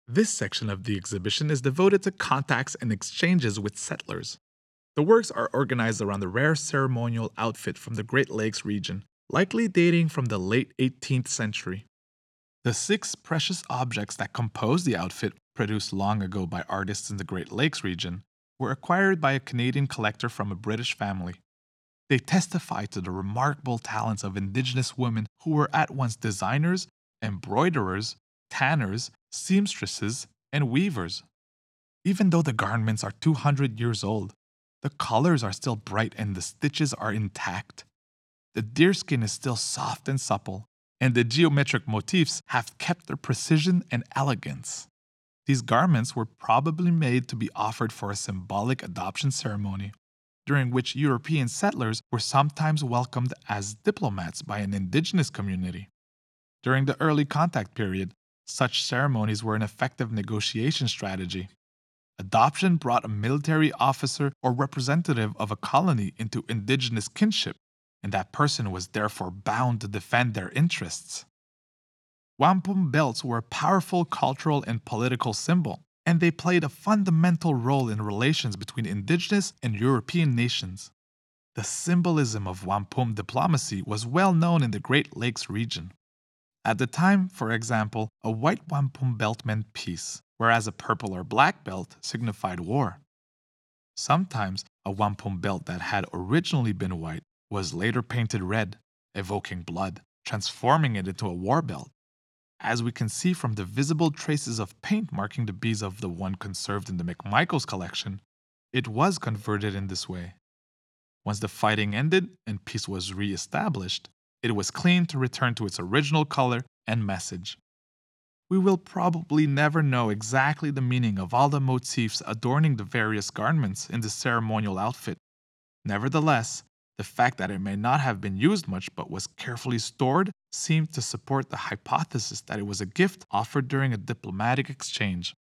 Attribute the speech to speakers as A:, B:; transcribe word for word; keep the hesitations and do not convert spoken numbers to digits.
A: This section of the exhibition is devoted to contacts and exchanges with settlers. The works are organized around the rare ceremonial outfit from the Great Lakes region, likely dating from the late eighteenth century. The six precious objects that compose the outfit, produced long ago by artists in the Great Lakes region, were acquired by a Canadian collector from a British family. They testify to the remarkable talents of Indigenous women who were at once designers, embroiderers, tanners, seamstresses, and weavers. Even though the garments are two hundred years old, the colors are still bright and the stitches are intact. The deerskin is still soft and supple, and the geometric motifs have kept their precision and elegance. These garments were probably made to be offered for a symbolic adoption ceremony, during which European settlers were sometimes welcomed as diplomats by an indigenous community. During the early contact period, such ceremonies were an effective negotiation strategy. Adoption brought a military officer or representative of a colony into indigenous kinship, and that person was therefore bound to defend their interests. Wampum belts were a powerful cultural and political symbol, and they played a fundamental role in relations between indigenous and European nations. The symbolism of wampum diplomacy was well known in the Great Lakes region. At the time, for example, a white wampum belt meant peace, whereas a purple or black belt signified war. Sometimes, a wampum belt that had originally been white was later painted red, evoking blood, transforming it into a war belt. As we can see from the visible traces of paint marking the beads of the one conserved in the McMichaels collection, it was converted in this way. Once the fighting ended and peace was re-established, it was cleaned to return to its original color and message. We will probably never know exactly the meaning of all the motifs adorning the various garments in the ceremonial outfit. Nevertheless, the fact that it may not have been used much but was carefully stored seemed to support the hypothesis that it was a gift offered during a diplomatic exchange.